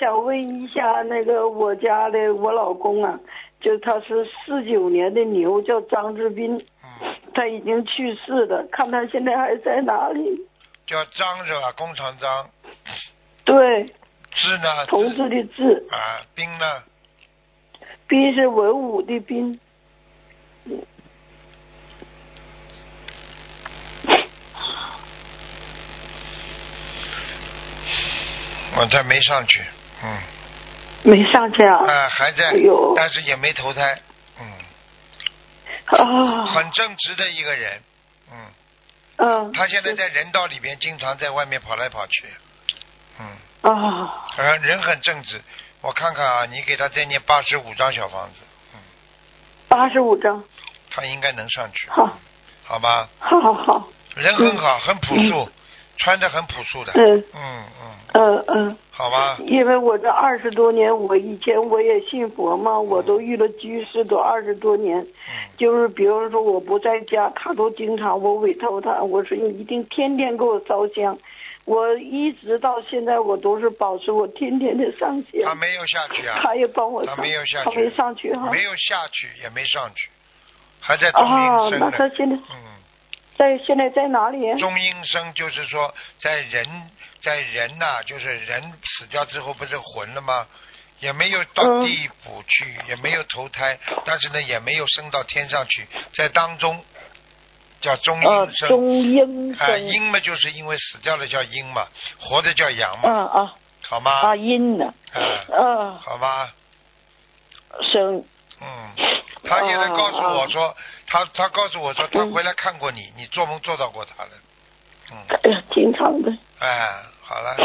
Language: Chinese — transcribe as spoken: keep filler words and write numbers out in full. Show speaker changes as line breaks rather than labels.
想问一下，那个我家的我老公啊，就他是四九年的牛，叫张志斌，
嗯，
他已经去世了，看他现在还在哪里？
叫张是吧？工厂张。
对，
志呢？
同志的志。
啊，斌呢？
斌是文武的斌。
我他没上去，嗯。
没上去啊？
啊，还在，
哎呦，
但是也没投胎，嗯。
啊。
很正直的一个人，嗯。
嗯。
他现在在人道里边，经常在外面跑来跑去，嗯。
啊。
呃，人很正直，我看看啊，你给他再念八十五张小房子，嗯。
八十五张。
他应该能上去。
好。
好吧。
好好好。
人很好，嗯、很朴素，嗯、穿的很朴素的。嗯嗯嗯。嗯
嗯。
好吧。
因为我这二十多年，我以前我也信佛嘛，我都遇了居士都二十多年。嗯。就是比如说我不在家，他都经常我委托他，我说你一定天天给我烧香。我一直到现在，我都是保持我天天的上香。
他没有下去啊。
他也帮我上。
他没有下去。
他没上去哈。
没有下去，也没上去，还在中阴身呢。
啊，那他现在。
嗯。
在现在在哪里？
中阴身就是说，在人，在人呐、啊，就是人死掉之后不是魂了吗？也没有到地府去，嗯、也没有投胎，但是呢，也没有升到天上去，在当中叫中阴身。
呃、中阴身。
啊、呃，阴嘛，就是因为死掉了叫阴嘛，活着叫阳嘛。
啊啊。
好吗？
啊，阴呢。
啊。
啊。
好吗？
生。
嗯。他现在告诉我说，啊、他他告诉我说，他回来看过你，嗯、你做梦做到过他了。嗯。
哎呀，经常的。
哎，好了。